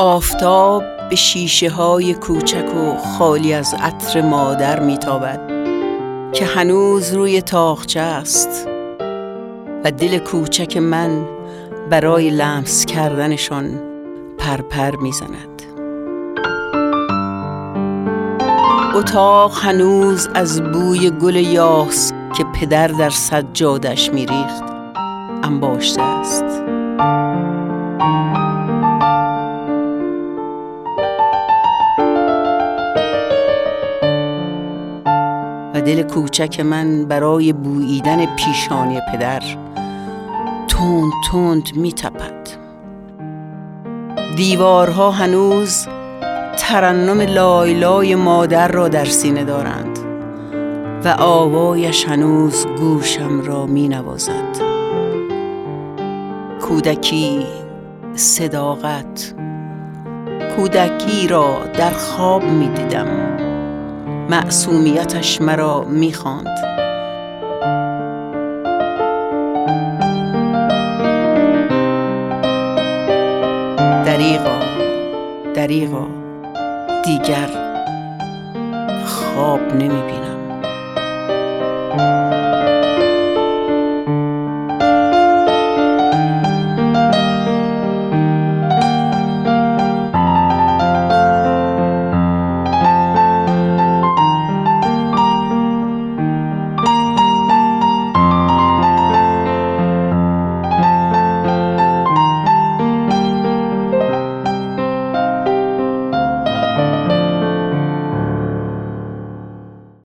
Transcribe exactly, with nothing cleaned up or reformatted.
آفتاب به شیشه های کوچک و خالی از عطر مادر میتابد که هنوز روی تاقچه است و دل کوچک من برای لمس کردنشان پرپر میزند. اتاق هنوز از بوی گل یاس که پدر در سجادش میریخت انباشته است. و دل کوچک من برای بوییدن پیشانی پدر تند تند میتپد. دیوارها هنوز ترنم لایلای مادر را در سینه دارند و آوایش هنوز گوشم را می نوازد. کودکی، صداقت، کودکی را در خواب می دیدم. معصومیتش مرا می خواند.